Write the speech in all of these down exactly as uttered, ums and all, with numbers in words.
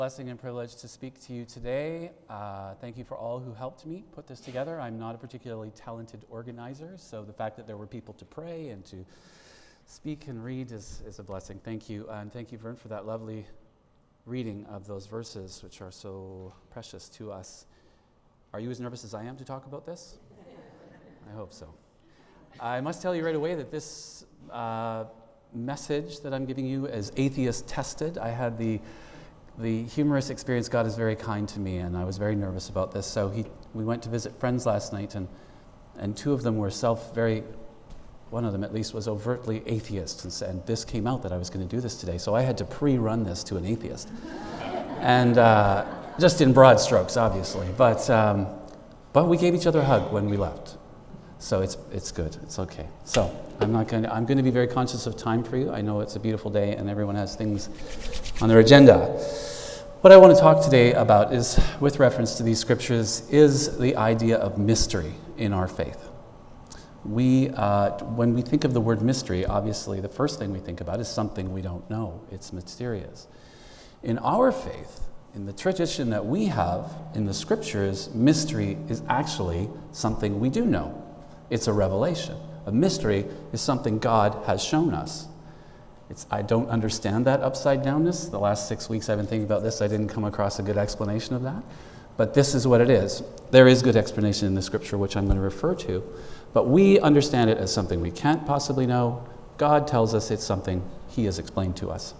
Blessing and privilege to speak to you today. Uh, thank you for all who helped me put this together. I'm not a particularly talented organizer, so the fact that there were people to pray and to speak and read is, is a blessing. Thank you. And thank you, Vern, for that lovely reading of those verses, which are so precious to us. Are you as nervous as I am to talk about this? I hope so. I must tell you right away that this uh, message that I'm giving you is atheist tested. I had the The humorous experience. God is very kind to me, and I was very nervous about this. So he, we went to visit friends last night, and and two of them were self very, one of them at least was overtly atheist, and said this came out that I was going to do this today. So I had to pre-run this to an atheist, and uh, just in broad strokes, obviously. But um, but we gave each other a hug when we left, so it's it's good. It's okay. So I'm not going. To, I'm going to be very conscious of time for you. I know it's a beautiful day, and everyone has things on their agenda. What I want to talk today about is, with reference to these scriptures, is the idea of mystery in our faith. We, uh, when we think of the word mystery, obviously the first thing we think about is something we don't know. It's mysterious. In our faith, in the tradition that we have in the scriptures, mystery is actually something we do know. It's a revelation. A mystery is something God has shown us. It's, I don't understand that upside downness. The last six weeks I've been thinking about this. I didn't come across a good explanation of that. But this is what it is. There is good explanation in the scripture, which I'm going to refer to. But we understand it as something we can't possibly know. God tells us it's something He has explained to us.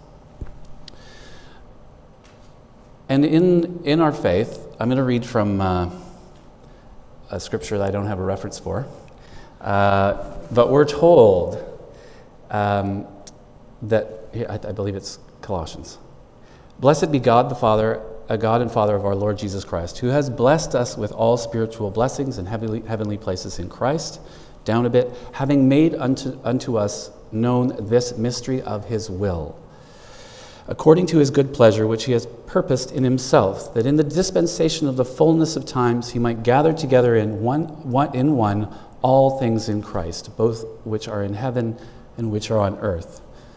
And in, in our faith, I'm going to read from uh, a scripture that I don't have a reference for. Uh, but we're told... Um, that, I, I believe it's Colossians. Blessed be God the Father, a God and Father of our Lord Jesus Christ, who has blessed us with all spiritual blessings in heavenly, heavenly places in Christ. Down a bit, having made unto, unto us known this mystery of His will, according to His good pleasure, which He has purposed in Himself, that in the dispensation of the fullness of times He might gather together in one, one in one all things in Christ, both which are in heaven and which are on earth.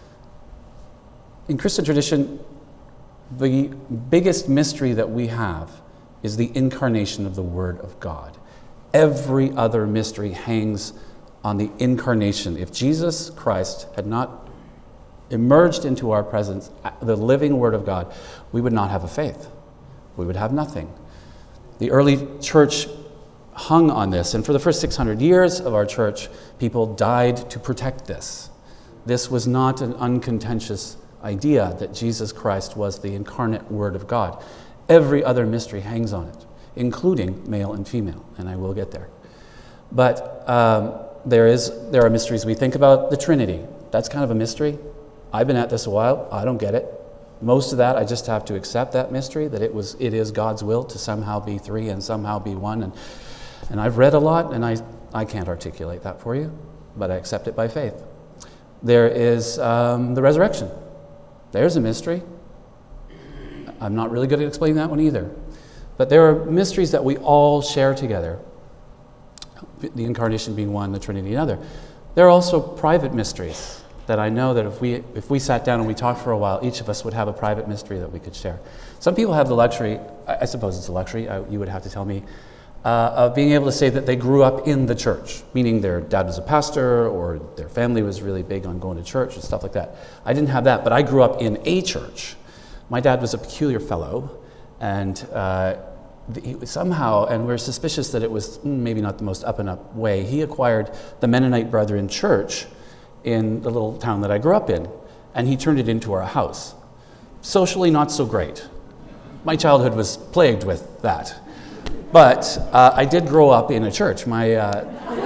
In Christian tradition, the biggest mystery that we have is the incarnation of the Word of God. Every other mystery hangs on the incarnation. If Jesus Christ had not emerged into our presence, the living Word of God, we would not have a faith. We would have nothing. The early church hung on this, and for the first six hundred years of our church, people died to protect this. This was not an uncontentious idea that Jesus Christ was the incarnate Word of God. Every other mystery hangs on it, including male and female, and I will get there. But um, there is there are mysteries. We think about the Trinity. That's kind of a mystery. I've been at this a while. I don't get it. Most of that, I just have to accept that mystery, that it was it is God's will to somehow be three and somehow be one. And and I've read a lot, and I, I can't articulate that for you, but I accept it by faith. There is um, the resurrection. There's a mystery. I'm not really good at explaining that one either. But there are mysteries that we all share together. The incarnation being one, the Trinity another. There are also private mysteries that I know that if we if we sat down and we talked for a while, each of us would have a private mystery that we could share. Some people have the luxury, I, I suppose it's a luxury, I, you would have to tell me, Uh, of being able to say that they grew up in the church, meaning their dad was a pastor or their family was really big on going to church and stuff like that. I didn't have that, but I grew up in a church. My dad was a peculiar fellow, and uh, the, somehow, and we're suspicious that it was maybe not the most up-and-up way, he acquired the Mennonite Brethren Church in the little town that I grew up in, and he turned it into our house. Socially, not so great. My childhood was plagued with that. But uh, I did grow up in a church. My uh,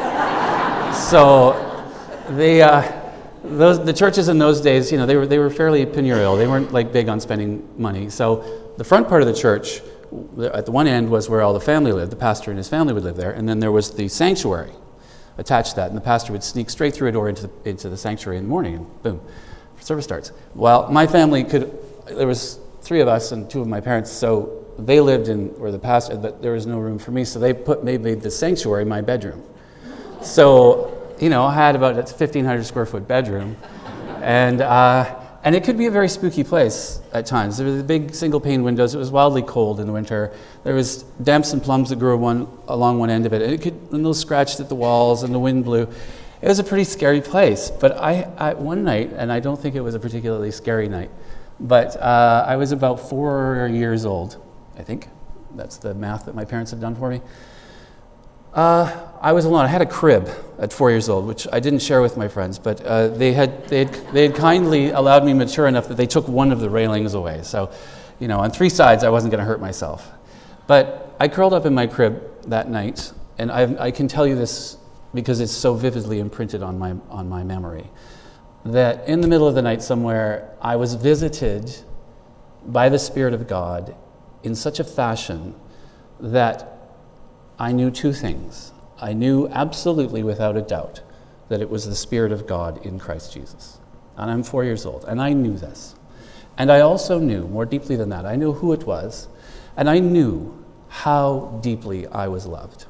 so the uh, those the churches in those days, you know, they were they were fairly penurial. They weren't like big on spending money. So the front part of the church, at the one end, was where all the family lived. The pastor and his family would live there, and then there was the sanctuary attached to that. And the pastor would sneak straight through a door into the, into the sanctuary in the morning, and boom, service starts. Well, my family could. There was three of us and two of my parents, so. They lived in where the pastor, but there was no room for me, so they put maybe the sanctuary my bedroom. So, you know, I had about a fifteen hundred square foot bedroom, and uh, and it could be a very spooky place at times. There were the big single-pane windows. It was wildly cold in the winter. There was damps and plums that grew one, along one end of it. And it could, and those scratched at the walls, and the wind blew. It was a pretty scary place. But I, I one night, and I don't think it was a particularly scary night, but uh, I was about four years old, I think. That's the math that my parents have done for me. Uh, I was alone. I had a crib at four years old, which I didn't share with my friends, but uh, they had they had they had kindly allowed me mature enough that they took one of the railings away. So, you know, on three sides, I wasn't going to hurt myself. But I curled up in my crib that night, and I, I can tell you this because it's so vividly imprinted on my on my memory, that in the middle of the night somewhere, I was visited by the Spirit of God in such a fashion that I knew two things. I knew absolutely without a doubt that it was the Spirit of God in Christ Jesus. And I'm four years old, and I knew this. And I also knew, more deeply than that, I knew who it was, and I knew how deeply I was loved.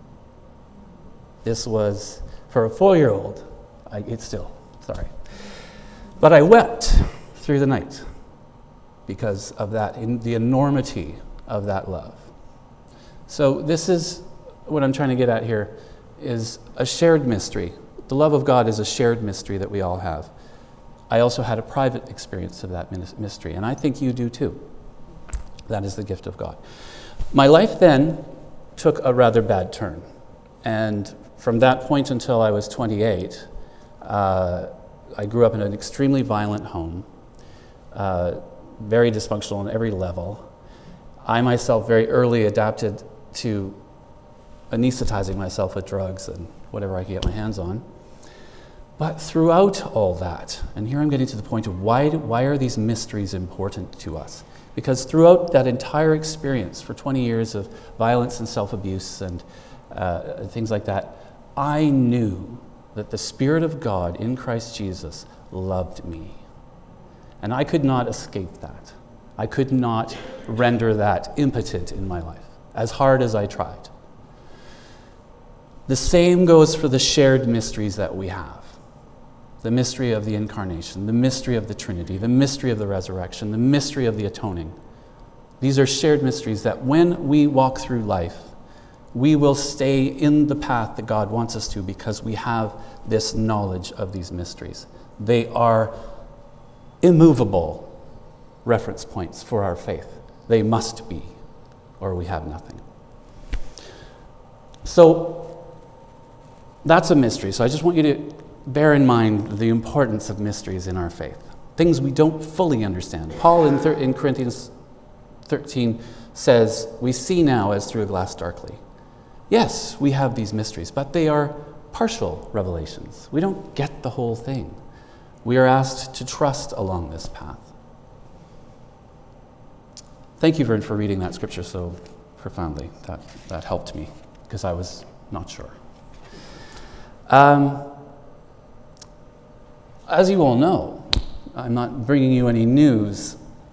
This was, for a four-year-old, I, it's still, sorry. But I wept through the night because of that, in the enormity of that love. So this is what I'm trying to get at here, is a shared mystery. The love of God is a shared mystery that we all have. I also had a private experience of that mystery, and I think you do too. That is the gift of God. My life then took a rather bad turn, and from that point until I was twenty-eight, uh, I grew up in an extremely violent home, uh, very dysfunctional on every level. I myself very early adapted to anesthetizing myself with drugs and whatever I could get my hands on. But throughout all that, and here I'm getting to the point of why, why are these mysteries important to us? Because throughout that entire experience, for twenty years of violence and self-abuse and uh, things like that, I knew that the Spirit of God in Christ Jesus loved me. And I could not escape that. I could not render that impotent in my life, as hard as I tried. The same goes for the shared mysteries that we have. The mystery of the Incarnation, the mystery of the Trinity, the mystery of the resurrection, the mystery of the atoning. These are shared mysteries that when we walk through life, we will stay in the path that God wants us to because we have this knowledge of these mysteries. They are immovable reference points for our faith. They must be, or we have nothing. So that's a mystery. So I just want you to bear in mind the importance of mysteries in our faith, things we don't fully understand. Paul in, thir- in Corinthians thirteen says, we see now as through a glass darkly. Yes, we have these mysteries, but they are partial revelations. We don't get the whole thing. We are asked to trust along this path. Thank you, Vern, for reading that scripture so profoundly. That, that helped me, because I was not sure. Um, as you all know, I'm not bringing you any news.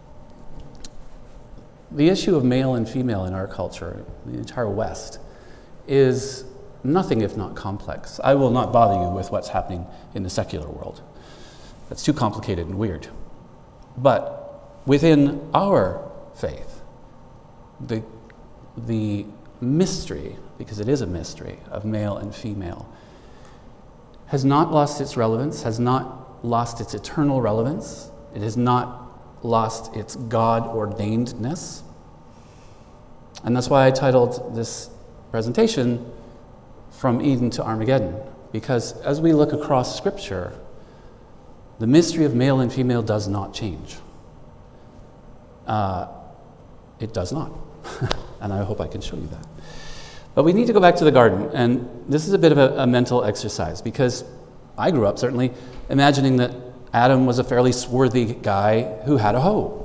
The issue of male and female in our culture, the entire West, is nothing if not complex. I will not bother you with what's happening in the secular world. That's too complicated and weird. But within our faith, the, the mystery, because it is a mystery, of male and female, has not lost its relevance, has not lost its eternal relevance. It has not lost its God-ordainedness. And that's why I titled this presentation, From Eden to Armageddon, because as we look across Scripture, the mystery of male and female does not change. Uh, it does not. And I hope I can show you that. But we need to go back to the garden, and this is a bit of a, a mental exercise, because I grew up certainly imagining that Adam was a fairly swarthy guy who had a hoe.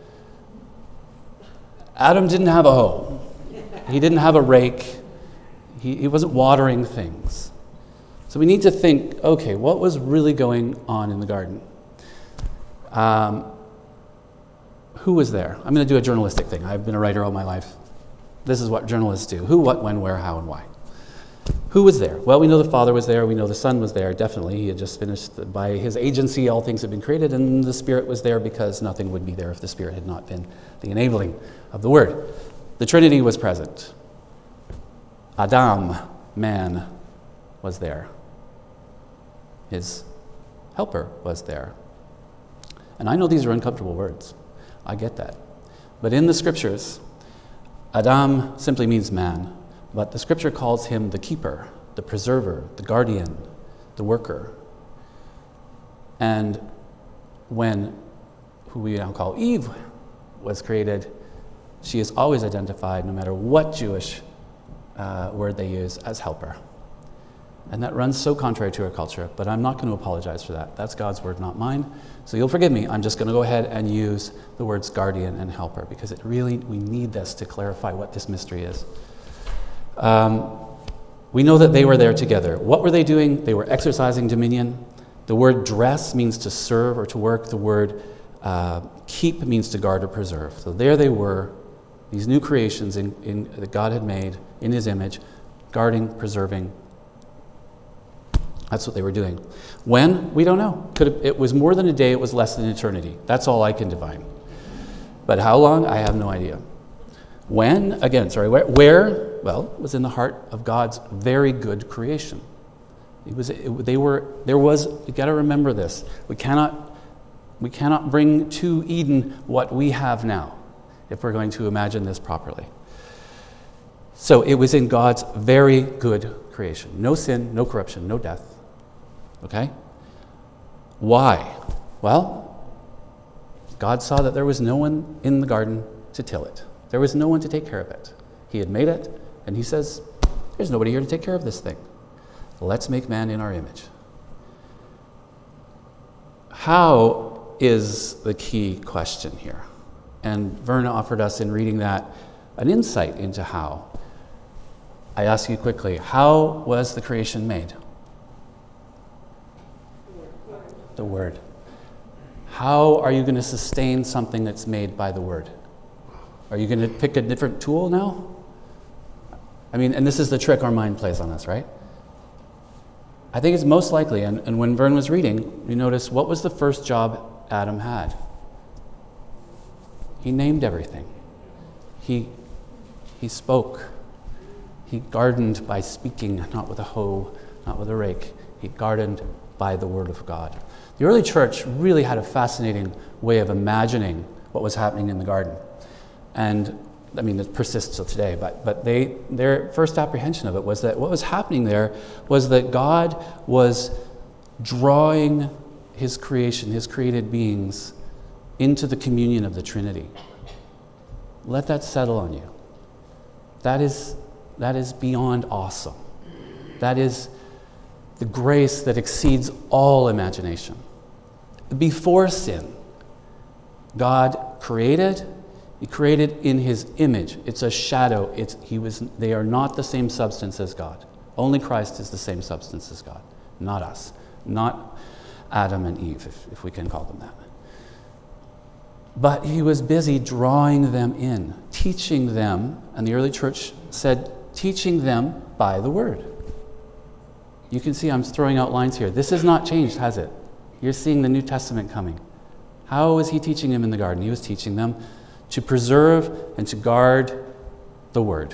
Adam didn't have a hoe. He didn't have a rake. He, he wasn't watering things. So we need to think, okay, what was really going on in the garden? Um, who was there? I'm going to do a journalistic thing. I've been a writer all my life. This is what journalists do. Who, what, when, where, how, and why. Who was there? Well, we know the Father was there. We know the Son was there, definitely. He had just finished, by his agency, all things had been created, and the Spirit was there because nothing would be there if the Spirit had not been the enabling of the Word. The Trinity was present. Adam, man, was there. His helper was there. And I know these are uncomfortable words. I get that. But in the Scriptures, Adam simply means man. But the Scripture calls him the keeper, the preserver, the guardian, the worker. And when, who we now call Eve, was created, she is always identified, no matter what Jewish uh, word they use, as helper. And that runs so contrary to our culture, but I'm not going to apologize for that. That's God's word, not mine. So you'll forgive me. I'm just going to go ahead and use the words guardian and helper, because it really, we need this to clarify what this mystery is. Um, we know that they were there together. What were they doing? They were exercising dominion. The word dress means to serve or to work. The word uh, keep means to guard or preserve. So there they were, these new creations in, in, that God had made in his image, guarding, preserving. That's what they were doing. When? We don't know. Could have, it was more than a day, it was less than eternity. That's all I can divine. But how long? I have no idea. When? Again, sorry, where? where? Well, it was in the heart of God's very good creation. It was. It, they were. There was. You got to remember this. We cannot. We cannot bring to Eden what we have now, if we're going to imagine this properly. So it was in God's very good creation. No sin, no corruption, no death. Okay? Why? Well, God saw that there was no one in the garden to till it. There was no one to take care of it. He had made it, and he says, there's nobody here to take care of this thing. Let's make man in our image. How is the key question here? And Vern offered us in reading that an insight into how. I ask you quickly, how was the creation made? The Word. How are you going to sustain something that's made by the Word? Are you going to pick a different tool now? I mean, and this is the trick our mind plays on us, right? I think it's most likely, and, and when Vern was reading, you notice what was the first job Adam had? He named everything. He, he spoke. He gardened by speaking, not with a hoe, not with a rake. He gardened by the Word of God. The early church really had a fascinating way of imagining what was happening in the garden. And, I mean, it persists till today, but, but they, their first apprehension of it was that what was happening there was that God was drawing his creation, his created beings, into the communion of the Trinity. Let that settle on you. That is, that is beyond awesome. That is the grace that exceeds all imagination. Before sin, God created, he created in his image. It's a shadow. It's, he was, they are not the same substance as God. Only Christ is the same substance as God, not us, not Adam and Eve, if, if we can call them that. But he was busy drawing them in, teaching them, and the early church said, teaching them by the Word. You can see I'm throwing out lines here. This has not changed, has it? You're seeing the New Testament coming. How was he teaching them in the garden? He was teaching them to preserve and to guard the Word.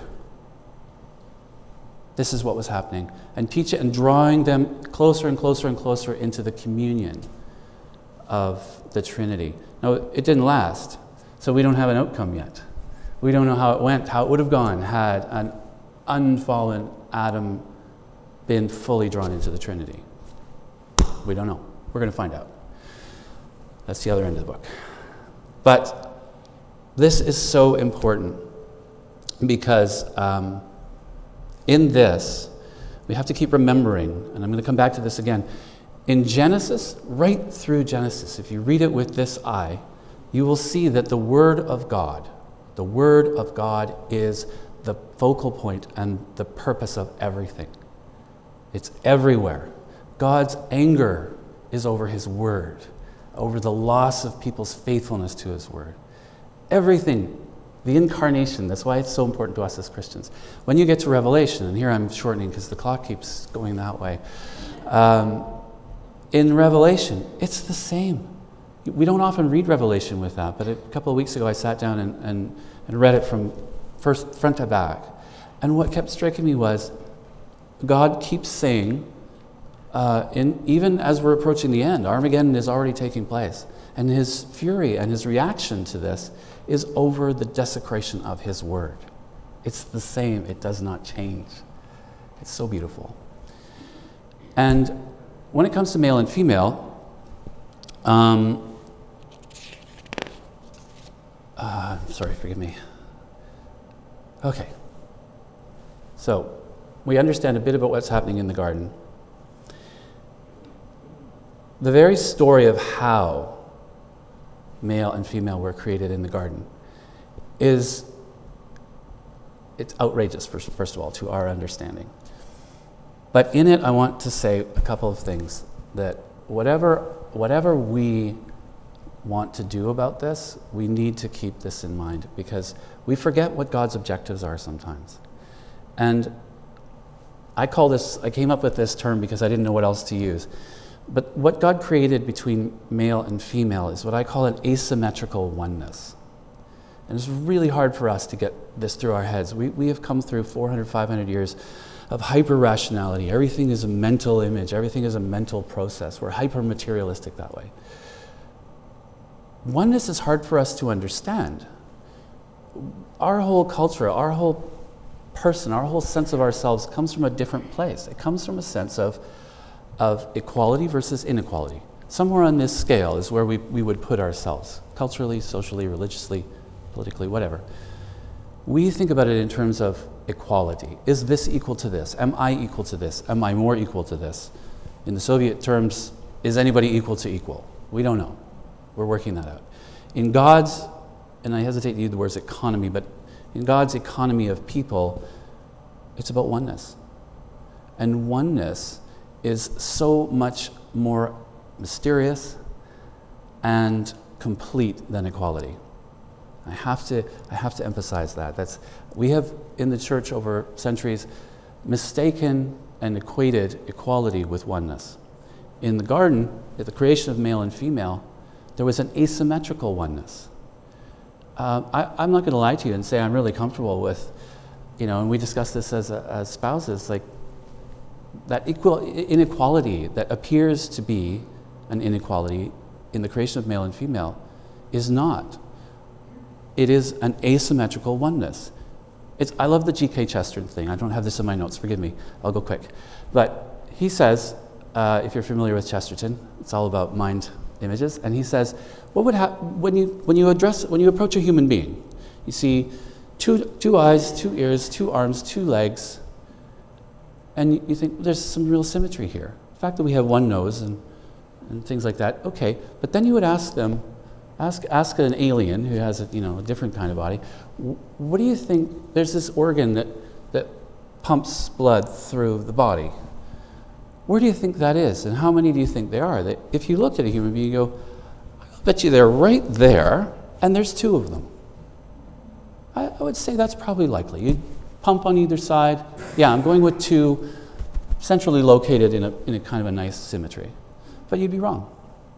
This is what was happening. And teach it and drawing them closer and closer and closer into the communion of the Trinity. Now, it didn't last, so we don't have an outcome yet. We don't know how it went, how it would have gone had an unfallen Adam been fully drawn into the Trinity. We don't know. We're going to find out. That's the other end of the book. But this is so important because um, in this, we have to keep remembering, and I'm going to come back to this again. In Genesis, right through Genesis, if you read it with this eye, you will see that the Word of God, the Word of God is the focal point and the purpose of everything. It's everywhere. God's anger is over his Word, over the loss of people's faithfulness to his Word. Everything The incarnation, that's why it's so important to us as Christians. When you get to Revelation, and here I'm shortening because the clock keeps going that way. Um, in Revelation, it's the same. We don't often read Revelation with that, but a couple of weeks ago I sat down and, and, and read it from first front to back. And what kept striking me was God keeps saying, uh, in, even as we're approaching the end, Armageddon is already taking place. And his fury and his reaction to this is over the desecration of his word. It's the same. It does not change. It's so beautiful. And when it comes to male and female, um, uh, sorry, forgive me. Okay. So, we understand a bit about what's happening in the garden. The very story of how male and female were created in the garden is, it's outrageous, first, first of all, to our understanding. But in it, I want to say a couple of things, that whatever, whatever we want to do about this, we need to keep this in mind, because we forget what God's objectives are sometimes. And I call this, I came up with this term because I didn't know what else to use. But what God created between male and female is what I call an asymmetrical oneness. And it's really hard for us to get this through our heads. We, we have come through four hundred, five hundred years of hyper-rationality. Everything is a mental image. Everything is a mental process. We're hyper-materialistic that way. Oneness is hard for us to understand. Our whole culture, our whole person, our whole sense of ourselves comes from a different place. It comes from a sense of of equality versus inequality. Somewhere on this scale is where we, we would put ourselves, culturally, socially, religiously, politically, whatever. We think about it in terms of equality. Is this equal to this? Am I equal to this? Am I more equal to this? In the Soviet terms, is anybody equal to equal? We don't know. We're working that out. In God's, and I hesitate to use the words economy, but in God's economy of people, it's about oneness. And oneness is so much more mysterious and complete than equality. I have to, I have to emphasize that. That's, we have, in the church over centuries, mistaken and equated equality with oneness. In the garden, at the creation of male and female, there was an asymmetrical oneness. Uh, I, I'm not going to lie to you and say I'm really comfortable with, you know, and we discuss this as, a, as spouses, like, that equal inequality that appears to be an inequality in the creation of male and female is not. It is an asymmetrical oneness. It's, I love the G K Chesterton thing. I don't have this in my notes, forgive me. I'll go quick. But he says, uh, if you're familiar with Chesterton, it's all about mind images, and he says, what would happen when you when you address when you approach a human being? You see two two eyes, two ears, two arms, two legs. And you think, well, there's some real symmetry here. The fact that we have one nose and, and things like that, okay. But then you would ask them, ask ask an alien who has a, you know, a different kind of body, what do you think, there's this organ that, that pumps blood through the body. Where do you think that is? And how many do you think there are? That if you looked at a human being, you go, I bet you they're right there, and there's two of them. I, I would say that's probably likely. You'd pump on either side. Yeah, I'm going with two centrally located in a, in a kind of a nice symmetry. But you'd be wrong.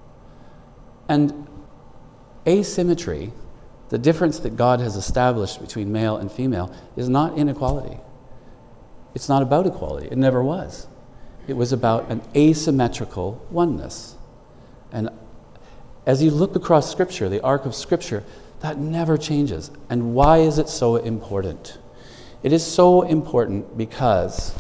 And asymmetry, the difference that God has established between male and female, is not inequality. It's not about equality. It never was. It was about an asymmetrical oneness. And as you look across Scripture, the arc of Scripture, that never changes. And why is it so important? It is so important because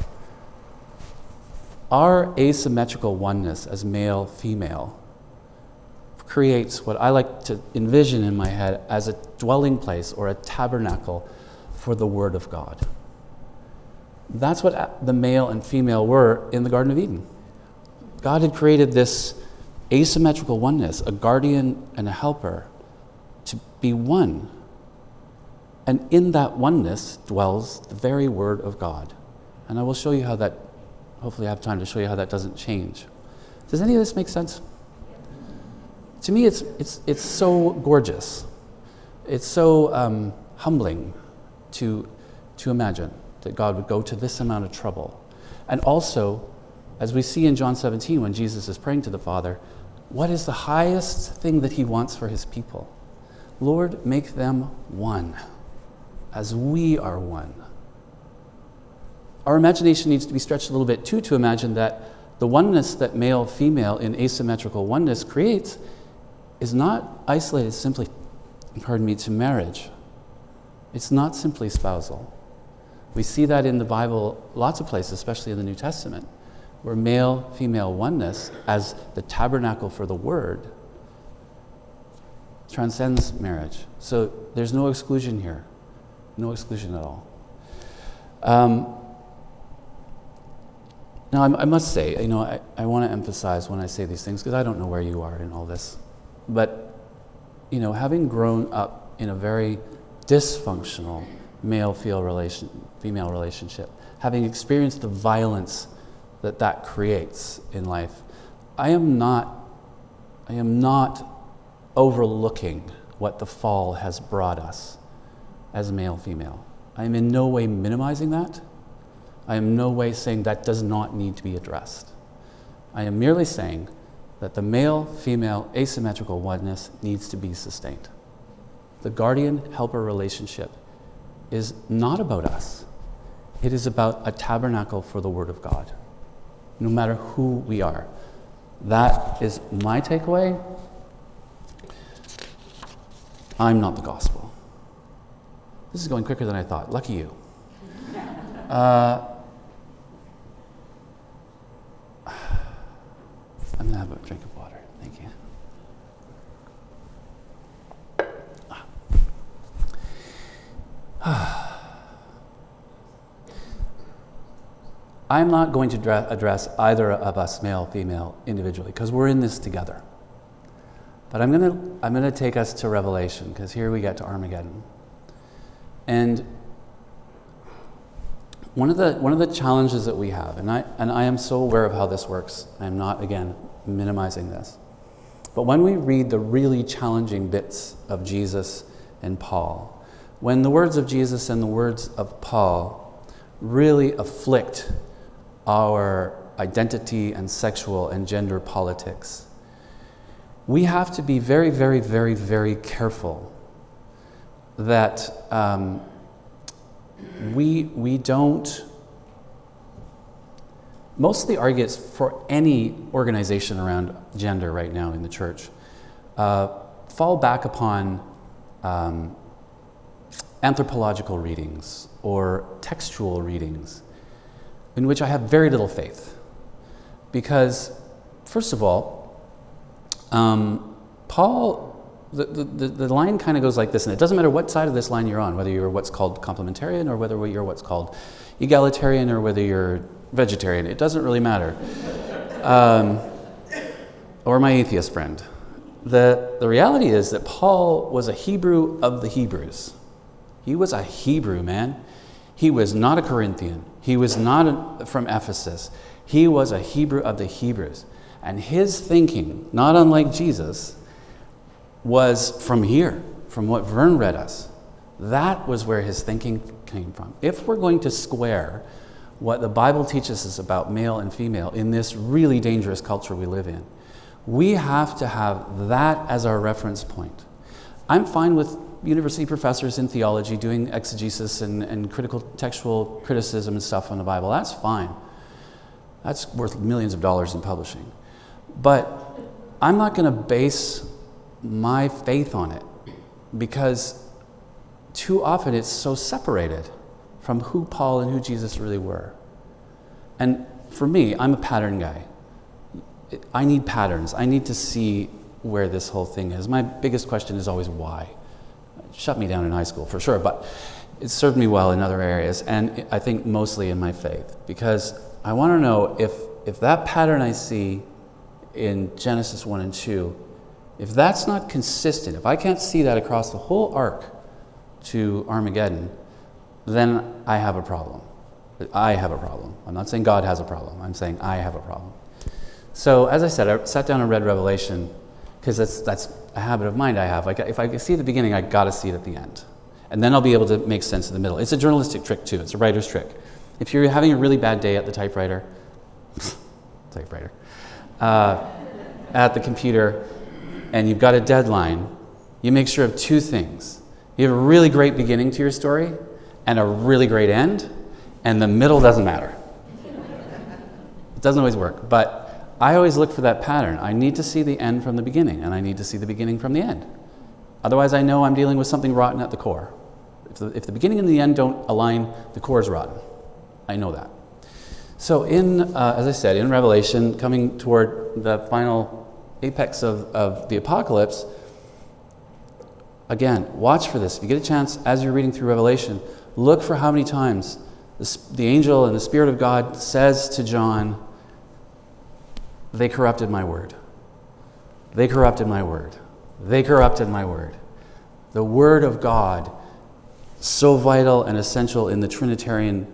our asymmetrical oneness as male, female, creates what I like to envision in my head as a dwelling place or a tabernacle for the Word of God. That's what the male and female were in the Garden of Eden. God had created this asymmetrical oneness, a guardian and a helper, to be one. And in that oneness dwells the very Word of God. And I will show you how that, hopefully I have time to show you how that doesn't change. Does any of this make sense? To me, it's it's it's so gorgeous. It's so um, humbling to, to imagine that God would go to this amount of trouble. And also, as we see in John seventeen, when Jesus is praying to the Father, what is the highest thing that he wants for his people? Lord, make them one, as we are one. Our imagination needs to be stretched a little bit too to imagine that the oneness that male-female in asymmetrical oneness creates is not isolated simply, pardon me, to marriage. It's not simply spousal. We see that in the Bible lots of places, especially in the New Testament, where male-female oneness as the tabernacle for the Word transcends marriage. So there's no exclusion here. No exclusion at all. Um, now, I, I must say, you know, I, I want to emphasize when I say these things, because I don't know where you are in all this, but, you know, having grown up in a very dysfunctional male-female relation, female relationship, having experienced the violence that that creates in life, I am not, I am not overlooking what the fall has brought us as male-female. I am in no way minimizing that. I am in no way saying that does not need to be addressed. I am merely saying that the male-female asymmetrical oneness needs to be sustained. The guardian-helper relationship is not about us. It is about a tabernacle for the Word of God, no matter who we are. That is my takeaway. I'm not the gospel. This is going quicker than I thought. Lucky you. Uh, I'm going to have a drink of water. Thank you. I'm not going to dra- address either of us, male, female, individually, because we're in this together. But I'm going to I'm going to take us to Revelation, because here we get to Armageddon. And one of the one of the challenges that we have, and I and I am so aware of how this works. I'm not, again, minimizing this. But when we read the really challenging bits of Jesus and Paul, when the words of Jesus and the words of Paul really afflict our identity and sexual and gender politics, we have to be very, very, very, very careful that um, we we don't. Most of the arguments for any organization around gender right now in the church uh, fall back upon um, anthropological readings or textual readings, in which I have very little faith. Because, first of all, um, Paul, the, the, the line kind of goes like this, and it doesn't matter what side of this line you're on, whether you're what's called complementarian or whether you're what's called egalitarian or whether you're vegetarian, it doesn't really matter. Um, or my atheist friend. The, the reality is that Paul was a Hebrew of the Hebrews. He was a Hebrew, man. He was not a Corinthian. He was not a, from Ephesus. He was a Hebrew of the Hebrews. And his thinking, not unlike Jesus, was from here, from what Vern read us. That was where his thinking came from. If we're going to square what the Bible teaches us about male and female in this really dangerous culture we live in, we have to have that as our reference point. I'm fine with university professors in theology doing exegesis and, and critical textual criticism and stuff on the Bible. That's fine. That's worth millions of dollars in publishing. But I'm not going to base my faith on it, because too often it's so separated from who Paul and who Jesus really were. And for me, I'm a pattern guy. I need patterns. I need to see where this whole thing is. My biggest question is always why. It shut me down in high school for sure, but it served me well in other areas, and I think mostly in my faith, because I want to know if if that pattern I see in Genesis one and two, if that's not consistent, if I can't see that across the whole arc to Armageddon, then I have a problem. I have a problem. I'm not saying God has a problem. I'm saying I have a problem. So, as I said, I sat down and read Revelation, because that's that's a habit of mind I have. Like, if I see the beginning, I got to see it at the end. And then I'll be able to make sense of the middle. It's a journalistic trick too. It's a writer's trick. If you're having a really bad day at the typewriter, typewriter, uh, at the computer, and you've got a deadline, you make sure of two things. You have a really great beginning to your story and a really great end, and the middle doesn't matter. It doesn't always work, but I always look for that pattern. I need to see the end from the beginning, and I need to see the beginning from the end. Otherwise, I know I'm dealing with something rotten at the core. If the, if the beginning and the end don't align, the core is rotten. I know that. So in, uh, as I said, in Revelation, coming toward the final apex of, of the apocalypse, again, watch for this. If you get a chance, as you're reading through Revelation, look for how many times the, the angel and the Spirit of God says to John, they corrupted my word. They corrupted my word. They corrupted my word. The word of God, so vital and essential in the Trinitarian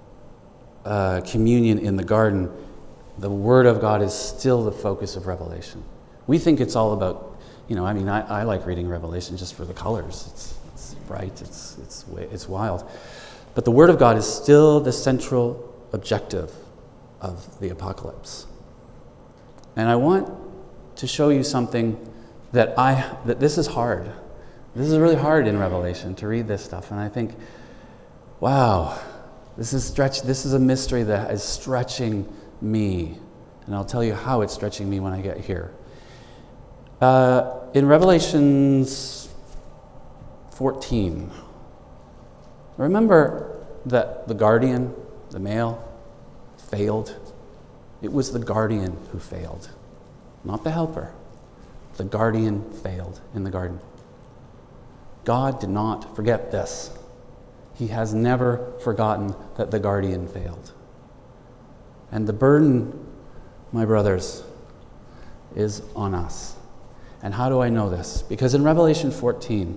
uh, communion in the garden, the word of God is still the focus of Revelation. We think it's all about, you know, I mean, I, I like reading Revelation just for the colors. It's, it's bright, it's, it's, it's wild. But the word of God is still the central objective of the apocalypse. And I want to show you something that I, that this is hard. This is really hard in Revelation to read this stuff. And I think, wow, this is stretch, this is a mystery that is stretching me. And I'll tell you how it's stretching me when I get here. Uh, in Revelations fourteen, remember that the guardian, the male, failed? It was the guardian who failed, not the helper. The guardian failed in the garden. God did not forget this. He has never forgotten that the guardian failed. And the burden, my brothers, is on us. And how do I know this? Because in Revelation fourteen,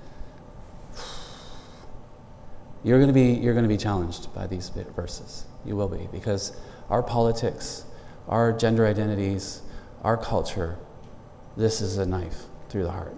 you're going to be you're going to be challenged by these verses. You will be, because our politics, our gender identities, our culture, this is a knife through the heart.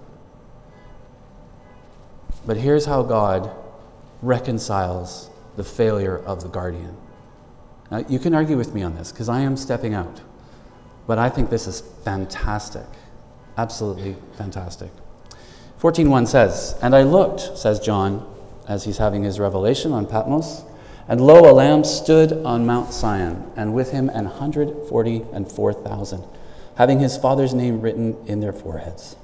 But here's how God reconciles the failure of the guardian. Now, you can argue with me on this, because I am stepping out. But I think this is fantastic. Absolutely fantastic. fourteen one says, "And I looked," says John, as he's having his revelation on Patmos, "and lo, a lamb stood on Mount Sion, and with him an hundred forty and four thousand, having his Father's name written in their foreheads."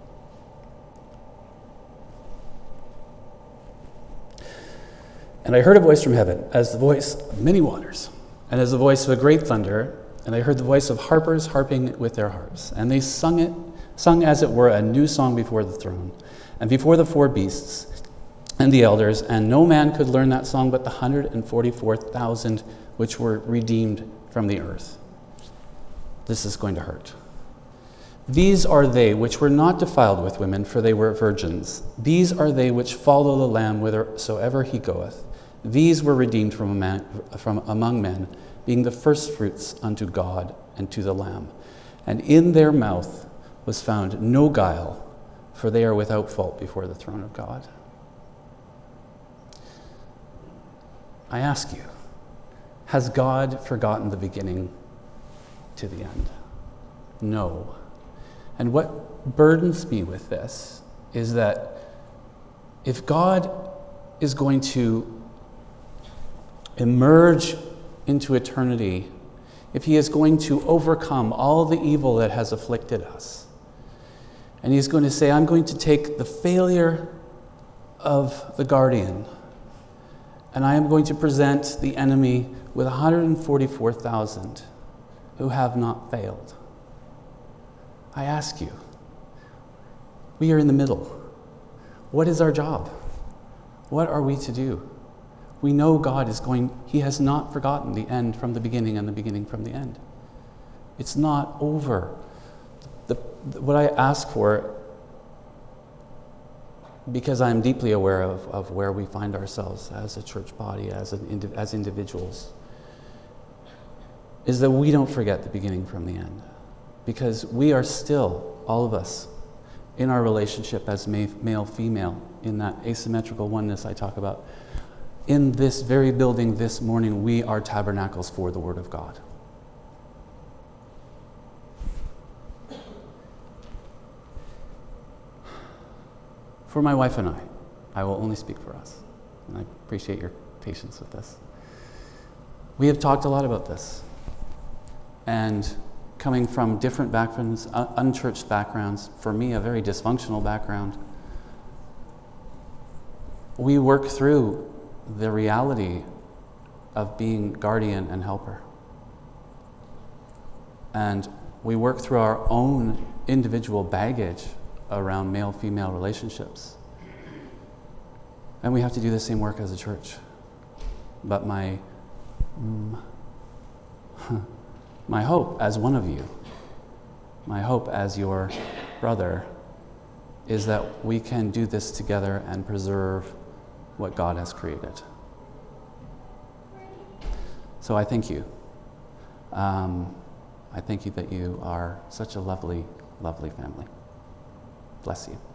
"And I heard a voice from heaven, as the voice of many waters, and as the voice of a great thunder, and I heard the voice of harpers harping with their harps, and they sung it, sung as it were a new song before the throne, and before the four beasts, and the elders, and no man could learn that song but the hundred and forty-four thousand which were redeemed from the earth." This is going to hurt. "These are they which were not defiled with women, for they were virgins. These are they which follow the Lamb whithersoever he goeth. These were redeemed from, man, from among men, being the firstfruits unto God and to the Lamb. And in their mouth was found no guile, for they are without fault before the throne of God." I ask you, has God forgotten the beginning to the end? No. And what burdens me with this is that if God is going to emerge into eternity, if he is going to overcome all the evil that has afflicted us, and he's going to say, "I'm going to take the failure of the guardian, and I am going to present the enemy with one hundred forty-four thousand who have not failed." I ask you, we are in the middle. What is our job? What are we to do? We know God is going, he has not forgotten the end from the beginning and the beginning from the end. It's not over. The, what I ask for, because I'm deeply aware of, of where we find ourselves as a church body, as, an, as individuals, is that we don't forget the beginning from the end. Because we are still, all of us, in our relationship as male-female, in that asymmetrical oneness I talk about. In this very building this morning, we are tabernacles for the Word of God. For my wife and I, I will only speak for us, and I appreciate your patience with this. We have talked a lot about this, and coming from different backgrounds, un- unchurched backgrounds, for me a very dysfunctional background, we work through the reality of being guardian and helper. And we work through our own individual baggage around male-female relationships. And we have to do the same work as a church. But my, mm, my hope as one of you, my hope as your brother, is that we can do this together and preserve what God has created. So I thank you. Um, I thank you that you are such a lovely, lovely family. Bless you.